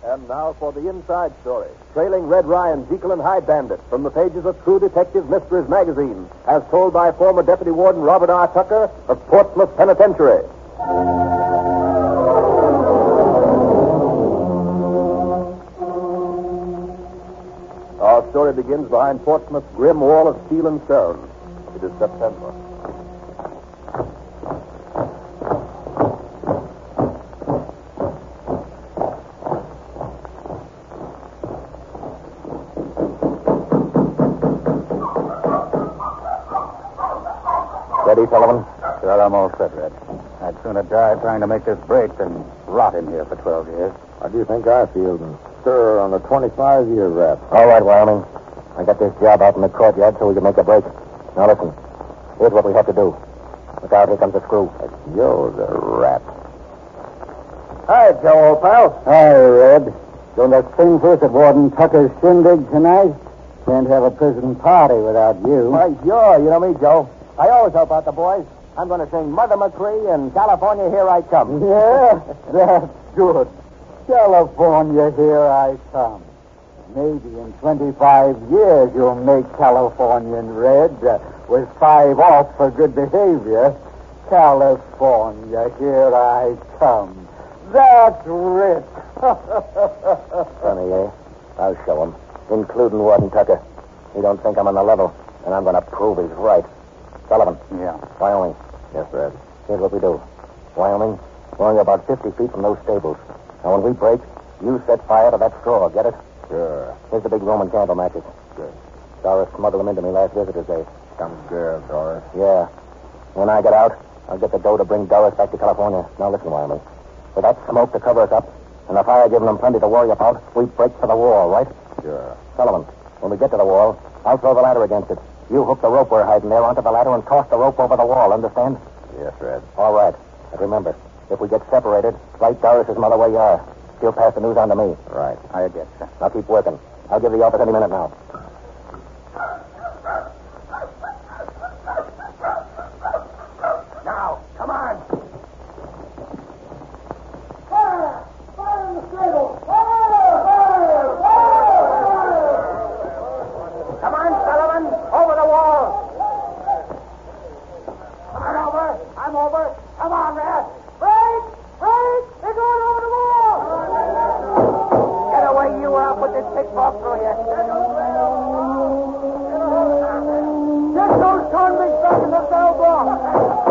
And now for the inside story. Trailing Red Ryan, Jekyll and Hyde Bandit from the pages of True Detective Mysteries magazine, as told by former Deputy Warden Robert R. Tucker of Portsmouth Penitentiary. Our story begins behind Portsmouth's grim wall of steel and stone. It is September. Ready, Sullivan? Sure, I'm all set, Red. I'd sooner die trying to make this break than rot in here for 12 years. How do you think I feel, sir, on a 25-year rap? All right, Wyoming. I got this job out in the courtyard so we can make a break. Now, listen. Here's what we have to do. Look out, here comes the screw. That's Joe the rat. Hi, Joe, old pal. Hi, Red. Doing that thing for us at Warden Tucker's shindig tonight? Can't have a prison party without you. Why, sure. You know me, Joe. I always help out the boys. I'm going to sing Mother McCree and California, Here I Come. Yeah, that's good. California, here I come. Maybe in 25 years you'll make Californian red with 5 off for good behavior. California, here I come. That's rich. Funny, eh? I'll show him, including Warden Tucker. He don't think I'm on the level, and I'm going to prove he's right. Sullivan. Yeah. Wyoming. Yes, Red. Here's what we do. Wyoming, we're only about 50 feet from those stables. Now, when we break, you set fire to that straw. Get it? Sure. Here's the big Roman candle matches. Good. Doris smuggled them into me last visitor's day. Some girl, Doris. Yeah. When I get out, I'll get the dough to bring Doris back to California. Now, listen, Wyoming. With that smoke to cover us up, and the fire giving them plenty to worry about, we break for the wall, right? Sure. Sullivan, when we get to the wall, I'll throw the ladder against it. You hook the rope we're hiding there onto the ladder and toss the rope over the wall, understand? Yes, Red. All right. But remember, if we get separated, write Doris's mother where you are. She'll pass the news on to me. Right. I get you. Now keep working. I'll give the office any minute now. Now, come on. Fire! Fire in the stable! Fire! Come on, Sullivan. Over the wall. Come on over. I'm over. Come on, there. Break! Break! They're going over the wall. Get away, you, or I'll put this pitchfork through you. Get those convicts back in the cell block.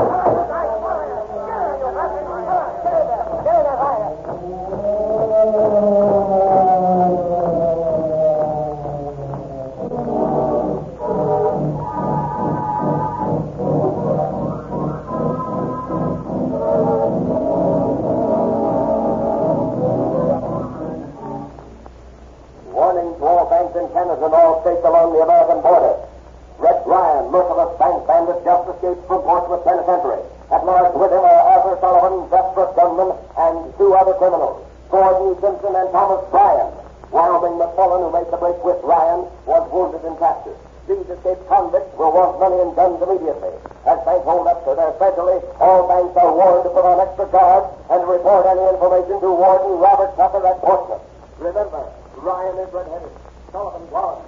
Warning to all banks in Canada and all states along the American border. Red Ryan, merciless bank bandit, just escaped from Portsmouth Penitentiary. At large with him are Arthur Sullivan, desperate gunman, and 2 other criminals, Gordon Simpson and Thomas Bryan. Wyoming McMullen, who made the break with Ryan, was wounded and captured. These escaped convicts will want money and guns immediately. As bank holdups are there federally, all banks are warned to put on extra guard and report any information to Warden Robert Tucker at Portsmouth. Remember, Ryan is red-headed. Sullivan gone.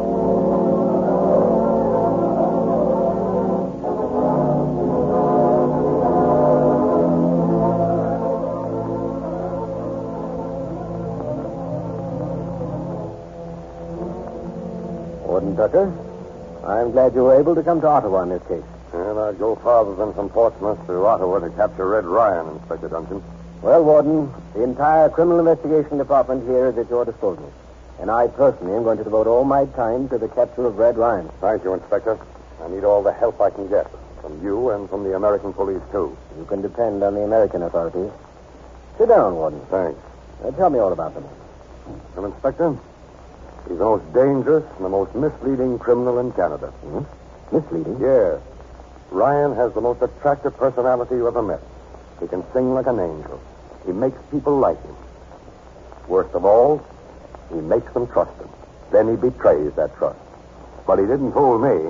Warden Tucker, I'm glad you were able to come to Ottawa in this case. And I'd go farther than from Portsmouth to Ottawa to capture Red Ryan, Inspector Duncan. Well, Warden, the entire criminal investigation department here is at your disposal. And I personally am going to devote all my time to the capture of Red Ryan. Thank you, Inspector. I need all the help I can get. From you and from the American police, too. You can depend on the American authorities. Sit down, Warden. Thanks. Tell me all about them. Well, Inspector, he's the most dangerous and the most misleading criminal in Canada. Misleading? Yes. Ryan has the most attractive personality you ever met. He can sing like an angel. He makes people like him. Worst of all, he makes them trust him. Then he betrays that trust. But he didn't fool me.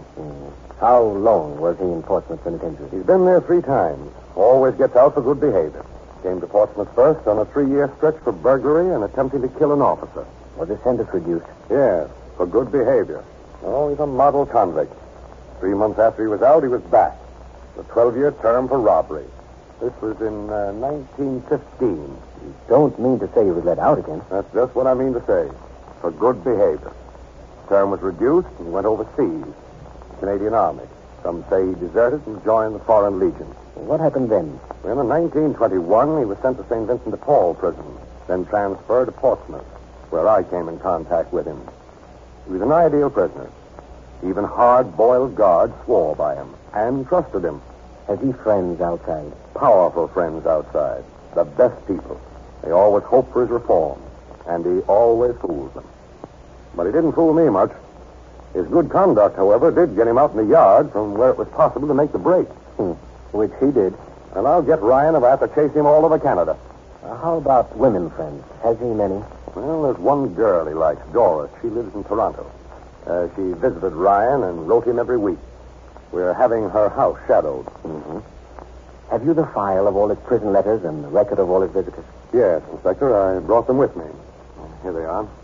How long was he in Portsmouth Penitentiary? He's been there 3 times. Always gets out for good behavior. Came to Portsmouth first on a 3-year stretch for burglary and attempting to kill an officer. Was his sentence reduced? Yes, for good behavior. Oh, he's a model convict. 3 months after he was out, he was back. A 12-year term for robbery. This was in 1915. You don't mean to say he was let out again? That's just what I mean to say. For good behavior. Term was reduced and he went overseas. The Canadian Army. Some say he deserted and joined the Foreign Legion. What happened then? Well, in 1921, he was sent to St. Vincent de Paul prison, then transferred to Portsmouth, where I came in contact with him. He was an ideal prisoner. Even hard-boiled guards swore by him and trusted him. Has he friends outside? Powerful friends outside. The best people. They always hope for his reform, and he always fools them. But he didn't fool me much. His good conduct, however, did get him out in the yard from where it was possible to make the break. Which he did. And I'll get Ryan if I have to chase him all over Canada. How about women friends? Has he many? Well, there's one girl he likes, Doris. She lives in Toronto. She visited Ryan and wrote him every week. We're having her house shadowed. Mm-hmm. Have you the file of all his prison letters and the record of all his visitors? Yes, Inspector. I brought them with me. Here they are.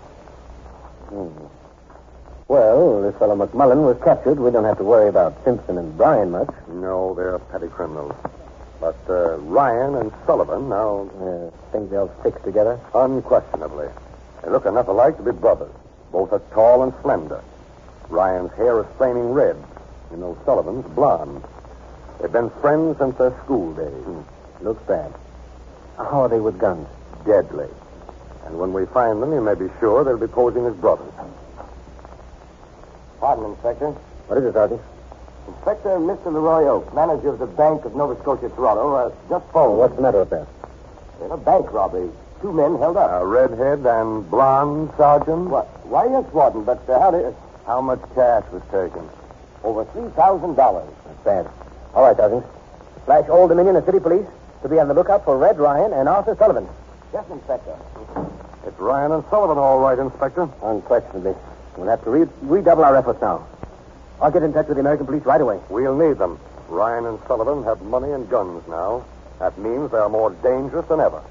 Well, this fellow McMullen was captured. We don't have to worry about Simpson and Bryan much. No, they're petty criminals. But Ryan and Sullivan now... Think they'll stick together? Unquestionably. They look enough alike to be brothers. Both are tall and slender. Ryan's hair is flaming red. You know, Sullivan's blonde. They've been friends since their school days. Looks bad. How are they with guns? Deadly. And when we find them, you may be sure they'll be posing as brothers. Pardon, Inspector. What is it, Sergeant? Inspector, Mr. Leroy Oak, manager of the Bank of Nova Scotia, Toronto, just phoned. What's the matter with that? In a bank robbery. 2 men held up. A redhead and blonde, Sergeant? What? Why, yes, Warden, but How much cash was taken? over $3,000. That's bad. All right, Sergeant. Flash Old Dominion and City Police to be on the lookout for Red Ryan and Arthur Sullivan. Yes, Inspector. It's Ryan and Sullivan, all right, Inspector. Unquestionably. We'll have to redouble our efforts now. I'll get in touch with the American police right away. We'll need them. Ryan and Sullivan have money and guns now. That means they're more dangerous than ever.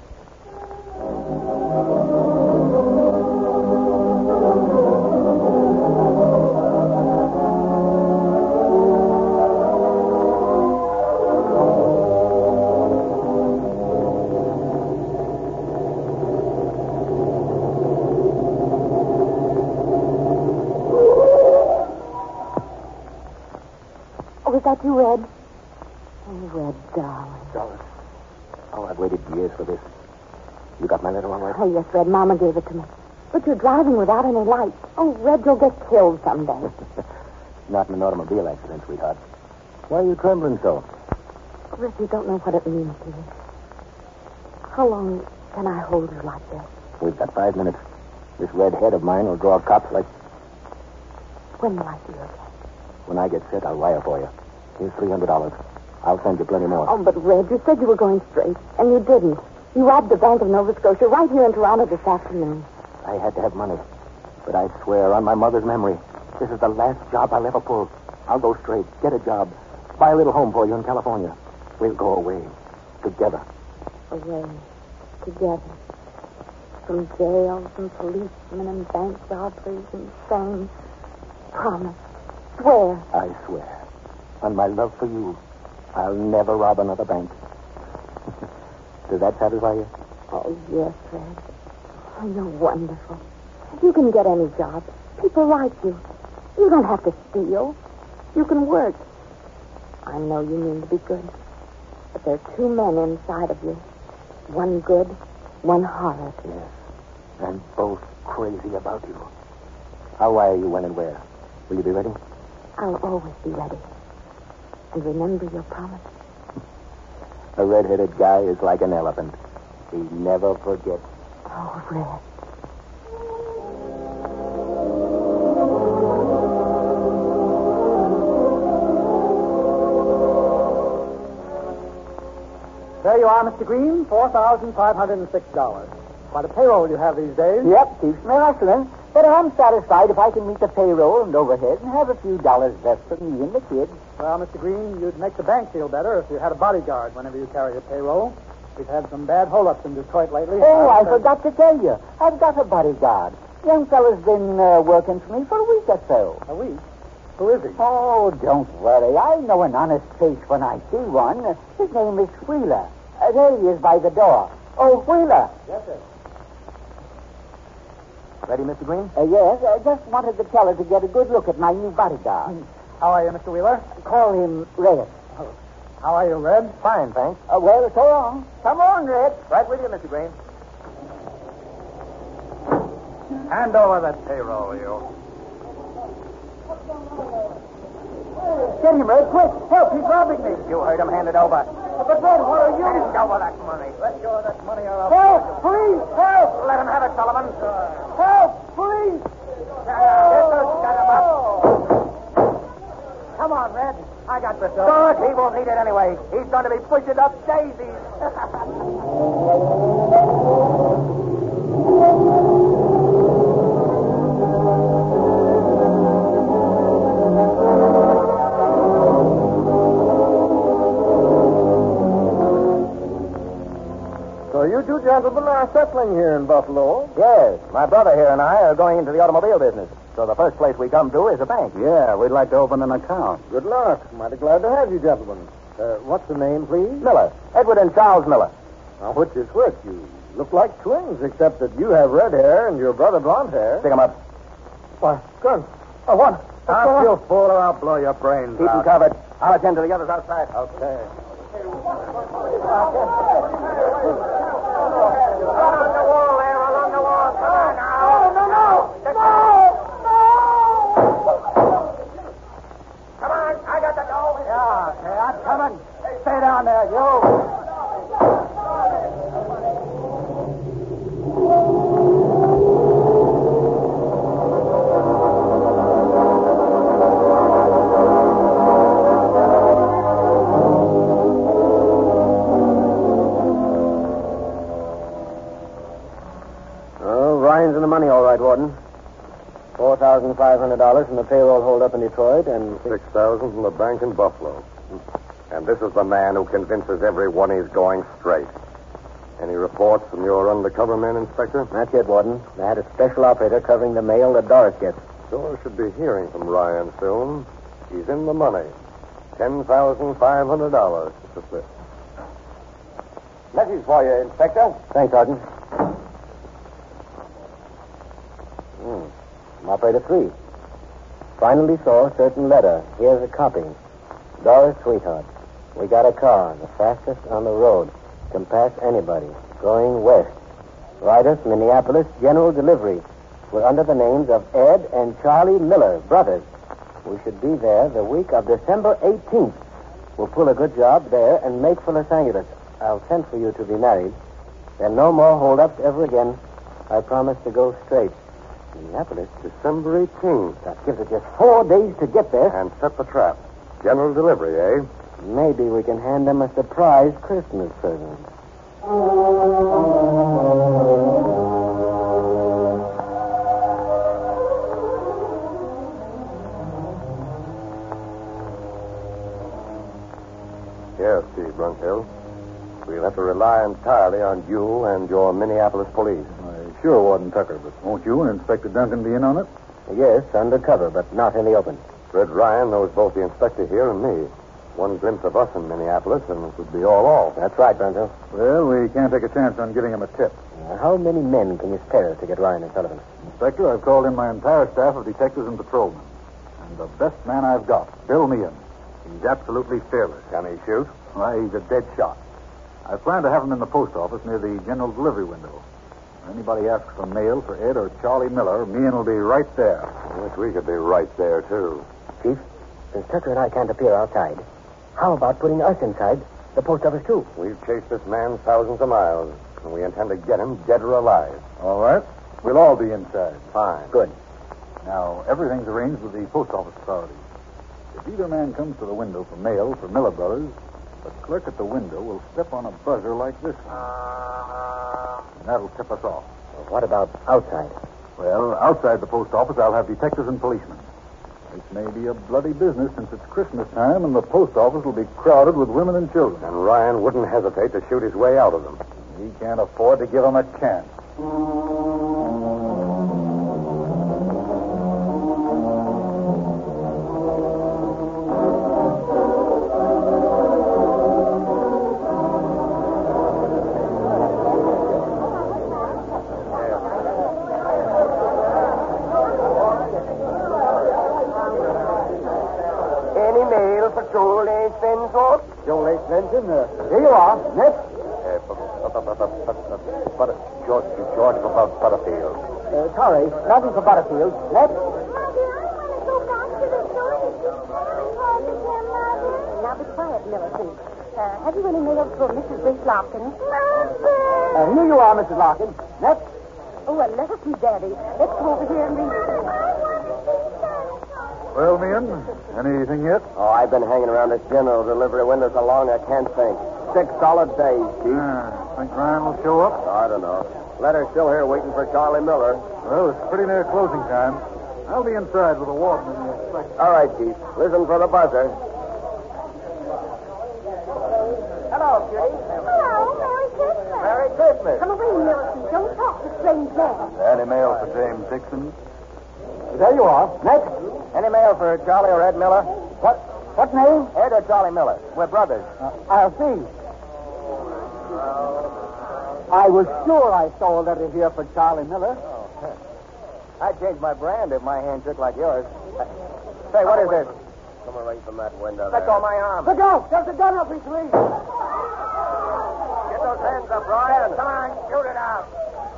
Was that you, Red? Oh, Red, darling. Doris. Oh, I've waited years for this. You got my letter all right? Oh, yes, Red. Mama gave it to me. But you're driving without any lights. Oh, Red, you'll get killed someday. Not in an automobile accident, sweetheart. Why are you trembling so? Red, you don't know what it means to me. How long can I hold you like this? We've got 5 minutes. This red head of mine will draw cops like... When will I see you again? When I get set, I'll wire for you. Here's $300. I'll send you plenty more. Oh, but Red, you said you were going straight, and you didn't. You robbed the Bank of Nova Scotia right here in Toronto this afternoon. I had to have money. But I swear on my mother's memory, this is the last job I'll ever pull. I'll go straight, get a job, buy a little home for you in California. We'll go away. Together. Away. Together. From jails and policemen and bank robberies and fame. Promise. Swear. I swear. On my love for you, I'll never rob another bank. Does that satisfy you? Oh, yes, Red. Oh, you're wonderful. You can get any job. People like you. You don't have to steal. You can work. I know you mean to be good. But there are 2 men inside of you. One good, one horrid. Yes. And both crazy about you. I'll wire you when and where. Will you be ready? I'll always be ready. And remember your promise. A red-headed guy is like an elephant. He never forgets. Oh, Red. There you are, Mr. Green, $4,506. Quite a payroll you have these days. Yep, keeps me hustling. But I'm satisfied if I can meet the payroll and overhead and have a few dollars left for me and the kids. Well, Mr. Green, you'd make the bank feel better if you had a bodyguard whenever you carry a payroll. We've had some bad holdups in Detroit lately. Oh, I forgot to tell you. I've got a bodyguard. Young fella's been working for me for a week or so. A week? Who is he? Oh, don't worry. I know an honest face when I see one. His name is Wheeler. There he is by the door. Oh, Wheeler. Yes, sir. Ready, Mr. Green? Yes, I just wanted the teller to get a good look at my new bodyguard. How are you, Mr. Wheeler? Call him Red. How are you, Red? Fine, thanks. Well, so long. Come on, Red. Right with you, Mr. Green. Hand over that payroll, you. Get him, Red, quick. Help, he's robbing me. You heard him. Hand it over. But, Red, what are you? Hand over that money. Let go of that money or I'll... Help, please, help. Let him have it, Sullivan. Help, please. Come on, Red. I got the stuff. Good. He won't need it anyway. He's going to be pushing up daisies. So you two gentlemen are settling here in Buffalo? Yes. My brother here and I are going into the automobile business. So the first place we come to is a bank. Yeah, we'd like to open an account. Good luck. Mighty glad to have you, gentlemen. What's the name, please? Miller. Edward and Charles Miller. Now, which is which? You look like twins, except that you have red hair and your brother blonde hair. Stick 'em up. Why, gun. Oh, what? Stop, you fool, or I'll blow your brains Keep 'em out. covered. I'll attend to the others outside. Okay. Along the wall there, along the wall. Come on now. No. Come on, I got the dough. Yeah, okay, I'm coming. Stay down there, you. Ryan's in the money, all right, Warden. $4,500 from the payroll hold-up in Detroit and... 6,000 from the bank in Buffalo. And this is the man who convinces everyone he's going straight. Any reports from your undercover men, Inspector? Not yet, Warden. I had a special operator covering the mail that Doris gets. So I should be hearing from Ryan soon. He's in the money. $10,500. It's a slip. Message for you, Inspector. Thanks, Sergeant. From Operator 3. Finally saw a certain letter. Here's a copy. Doris, sweetheart. We got a car, the fastest on the road. Can pass anybody. Going west. Riders, Minneapolis, general delivery. We're under the names of Ed and Charlie Miller, brothers. We should be there the week of December 18th. We'll pull a good job there and make for Los Angeles. I'll send for you to be married. Then no more hold-ups ever again. I promise to go straight. Minneapolis? December 18th. That gives us just 4 days to get there. And set the trap. General delivery, eh? Maybe we can hand them a surprise Christmas present. Yes, Steve Brunhill. We'll have to rely entirely on you and your Minneapolis police. Sure, Warden Tucker, but won't you and Inspector Duncan be in on it? Yes, undercover, but not in the open. Red Ryan knows both the inspector here and me. One glimpse of us in Minneapolis, and it would be all. That's right, Brunhill. Well, we can't take a chance on giving him a tip. How many men can you spare to get Ryan and Sullivan? Inspector, I've called in my entire staff of detectives and patrolmen. And the best man I've got, Bill Meehan. He's absolutely fearless. Can he shoot? Why, he's a dead shot. I plan to have him in the post office near the general delivery window. If anybody asks for mail for Ed or Charlie Miller, Meehan will be right there. I wish we could be right there, too. Chief, since Tucker and I can't appear outside, how about putting us inside the post office, too? We've chased this man thousands of miles, and we intend to get him dead or alive. All right. We'll all be inside. Fine. Good. Now, everything's arranged with the post office authorities. If either man comes to the window for mail for Miller Brothers, the clerk at the window will step on a buzzer like this one. And that'll tip us off. What about outside? Well, outside the post office, I'll have detectives and policemen. This may be a bloody business since it's Christmas time and the post office will be crowded with women and children. And Ryan wouldn't hesitate to shoot his way out of them. He can't afford to give them a chance. Any mail for Joel A. Svensson? Joel A. Svensson, here you are. Next. George Butterfield. Sorry, nothing for Butterfield. Next. Mother, I want to go back to the store. It's just very hard to get, Mother. Now be quiet, Millicent. Have you any mail for Mrs. Grace Larkin? Mother! Here you are, Mrs. Larkin. Next. Oh, a letter from Daddy. Let's go over here and read it. Well, Meehan, anything yet? Oh, I've been hanging around this general delivery window so long I can't think. 6 solid days, Chief. Think Ryan will show up? I don't know. Letter's still here waiting for Charlie Miller. Well, it's pretty near closing time. I'll be inside with the warden in the second. All right, Chief. Listen for the buzzer. Hello, Judy. Hello, Merry Christmas. Merry Christmas. Come away, Millicent. Don't talk to strange men. Any mail for James Dixon? There you are. Next. Any mail for Charlie or Ed Miller? What name? Ed or Charlie Miller? We're brothers. I'll see. I was sure I saw a letter here for Charlie Miller. I'd change my brand if my hand shook like yours. Say, what is this? Come right from that window. Let go of my arm. Look out! There's a gun up his sleeve. Get those hands up, Ryan. Come on, shoot it out.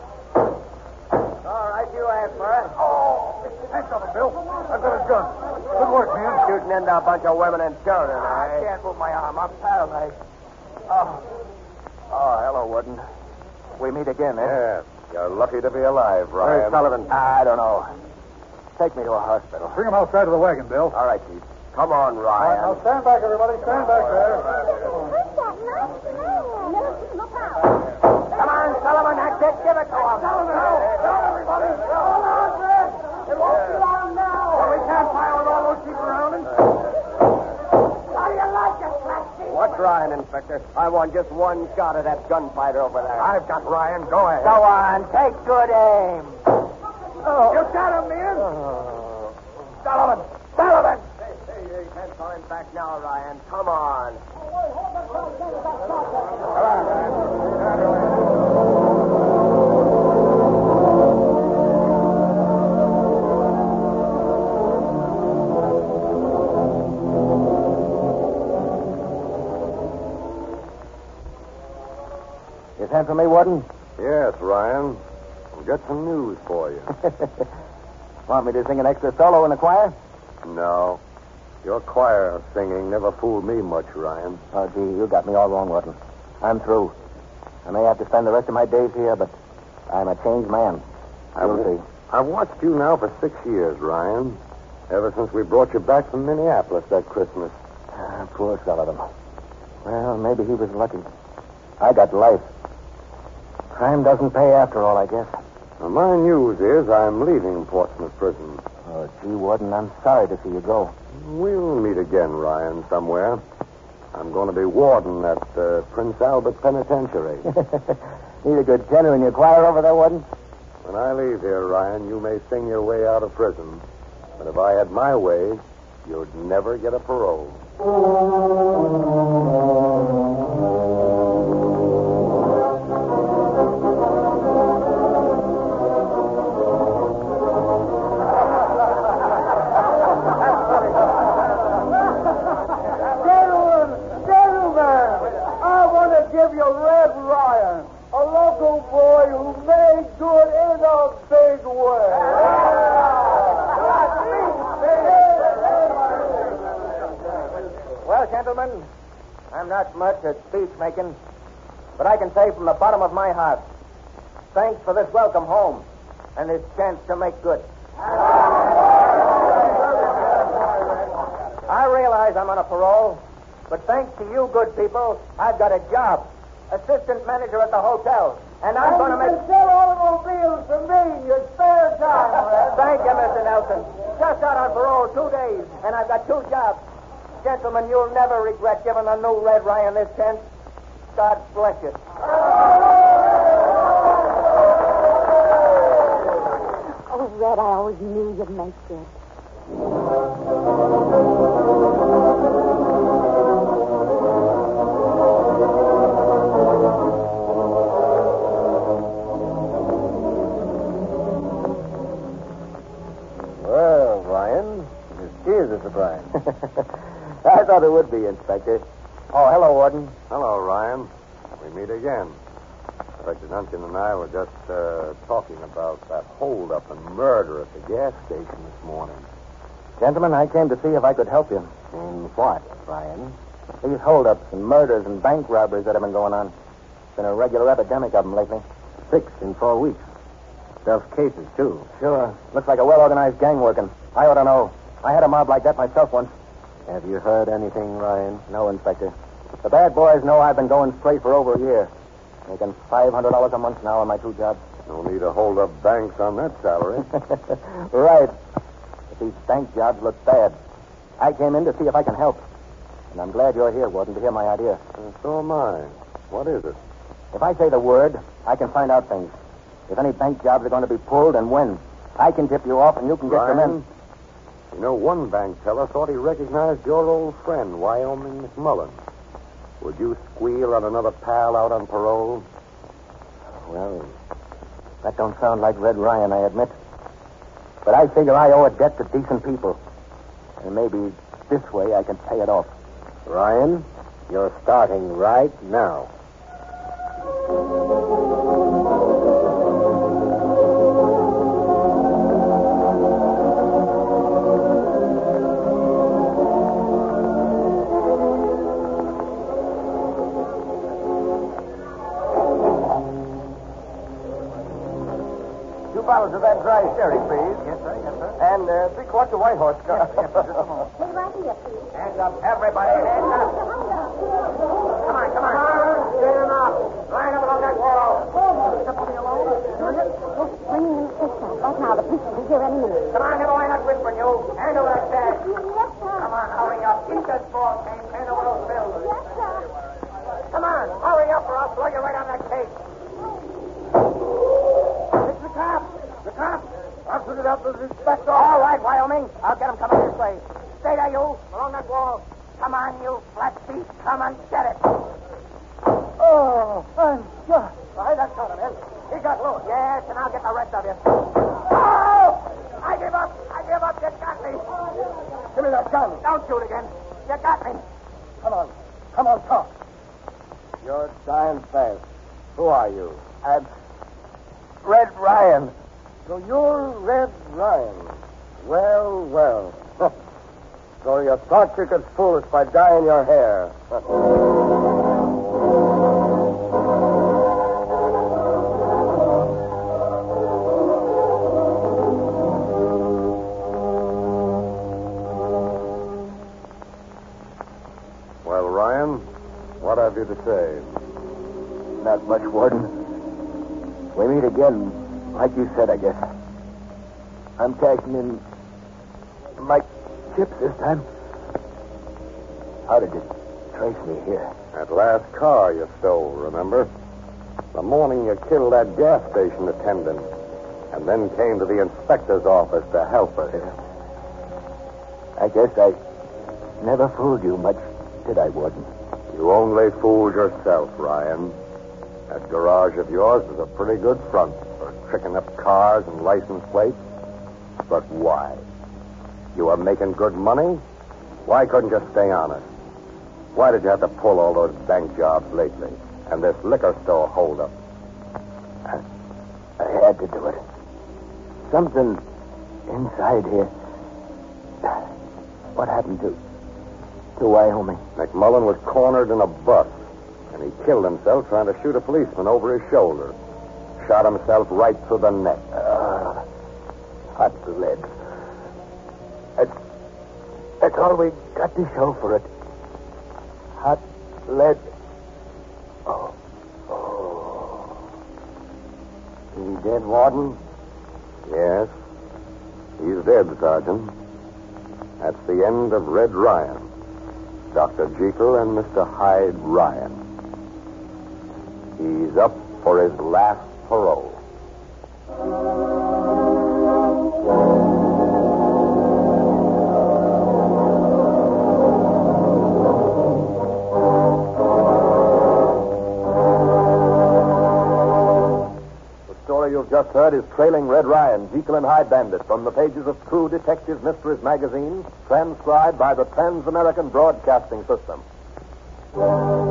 All right, you asked for it. Hands on him, Bill. I've got his gun. Good work, man. Shooting into a bunch of women and children, I can't move my arm. I'm paralyzed. Oh, hello, Wooden. We meet again, eh? Yeah. You're lucky to be alive, Ryan. Where's Sullivan? I don't know. Take me to a hospital. Bring him outside of the wagon, Bill. All right, Chief. Come on, Ryan. Now stand back, everybody. Stand back there. Who's that nice man? Millicent, look out. Come on, Sullivan. That's it. Give it to him. Down, everybody. Hold on, Fred. It won't be long now. Well, we can't fire with all those people around him. How do you like it, Flashy? What's Ryan, Inspector? I want just one shot at that gunfighter over there. I've got Ryan. Go ahead. Go on. Take good aim. You got him, man. Sullivan! Sullivan! Hey, can't call him back now, Ryan. Come on. You sent for me, Warden? Yes, Ryan. I've got some news for you. Want me to sing an extra solo in the choir? No. Your choir singing never fooled me much, Ryan. Oh, gee, you got me all wrong, Warden. I'm through. I may have to spend the rest of my days here, but I'm a changed man. You'll see. I've watched you now for 6 years, Ryan. Ever since we brought you back from Minneapolis that Christmas. Poor Sullivan. Well, maybe he was lucky. I got life. Crime doesn't pay after all, I guess. Now, my news is I'm leaving Portsmouth Prison. Oh, gee, Warden, I'm sorry to see you go. We'll meet again, Ryan, somewhere. I'm going to be warden at Prince Albert Penitentiary. Need a good tenor in your choir over there, Warden? When I leave here, Ryan, you may sing your way out of prison. But if I had my way, you'd never get a parole. Give you Red Ryan, a local boy who made good in a big way. Well, gentlemen, I'm not much at speech making, but I can say from the bottom of my heart, thanks for this welcome home and this chance to make good. I realize I'm on a parole, but thanks to you good people, I've got a job. Assistant manager at the hotel. And I'm going to make... sell automobiles for me in your spare time, Red. Thank you, Mr. Nelson. Just out on parole 2 days. gentlemen, you'll never regret giving the new Red Ryan this chance. God bless you. Oh, Red, I always knew you'd make good. Well, Ryan, here's a surprise. I thought it would be, Inspector. Oh, hello, Warden. Hello, Ryan. We meet again. Inspector Duncan and I were just talking about that holdup and murder at the gas station this morning. Gentlemen, I came to see if I could help you. In what, Ryan? These holdups and murders and bank robberies that have been going on. It's been a regular epidemic of them lately. 6 in 4 weeks. Self-cases, too. Sure. Looks like a well-organized gang working. I ought to know. I had a mob like that myself once. Have you heard anything, Ryan? No, Inspector. The bad boys know I've been going straight for over a year. Making $500 a month now on my 2 jobs. No need to hold up banks on that salary. Right. But these bank jobs look bad. I came in to see if I can help. And I'm glad you're here, Warden, to hear my idea. So am I. What is it? If I say the word, I can find out things. If any bank jobs are going to be pulled and when. I can tip you off and you can get them in. You know, one bank teller thought he recognized your old friend, Wyoming McMullen. Would you squeal on another pal out on parole? Well, that don't sound like Red Ryan, I admit. But I figure I owe a debt to decent people. And maybe this way I can pay it off. Ryan, you're starting right now. Bottles of that dry sherry, please. Yes, sir. Yes, sir. And 3 quarts of White Horse Scotch. Yes, sir. Just a moment. Stay right here, please. Hands up, everybody. Hands up. Come on. Get him up. Line up along that wall. Somebody alone? Just bring in the system. Right now, the police will be here any minute. Come on, never mind that whispering, you. Hand over that cash. Yes, sir. Come on, hurry up. Eat that ball cane. Hand over those bills. Yes, sir. Come on, hurry up or I'll throw you right on that case. It's the cop. The cop. I'll put it up with Inspector. All right, Wyoming. I'll get him coming this way. Stay there, you. Along that wall. Come on, you flat feet. Come and get it. Oh, I'm shot. Why, that's got him, He got loose. Yes, and I'll get the rest of you. Oh! I give up. You got me. Give me that gun. Don't shoot again. You got me. Come on, talk. You're dying fast. Who are you? I'm Red Ryan. So you're Red Ryan. Well. So you thought you could fool us by dyeing your hair. Well, Ryan, what have you to say? Not much, Warden. We meet again, like you said, I guess. I'm cashing in my chips this time. How did you trace me here? That last car you stole, remember? The morning you killed that gas station attendant, and then came to the inspector's office to help us. I guess I never fooled you much, did I, Warden? You only fooled yourself, Ryan. That garage of yours is a pretty good front for tricking up cars and license plates. But why? You were making good money? Why couldn't you stay honest? Why did you have to pull all those bank jobs lately? And this liquor store holdup? I had to do it. Something inside here. What happened to Wyoming? McMullen was cornered in a bus, and he killed himself trying to shoot a policeman over his shoulder. Shot himself right through the neck. Hot lead. That's all we got to show for it. Hot lead. Oh. He dead, Warden? Yes. He's dead, Sergeant. That's the end of Red Ryan. Dr. Jekyll and Mr. Hyde Ryan. He's up for his last parole. You've just heard is Trailing Red Ryan, Jekyll and Hyde Bandit, from the pages of True Detective Mysteries magazine, transcribed by the Trans-American Broadcasting System.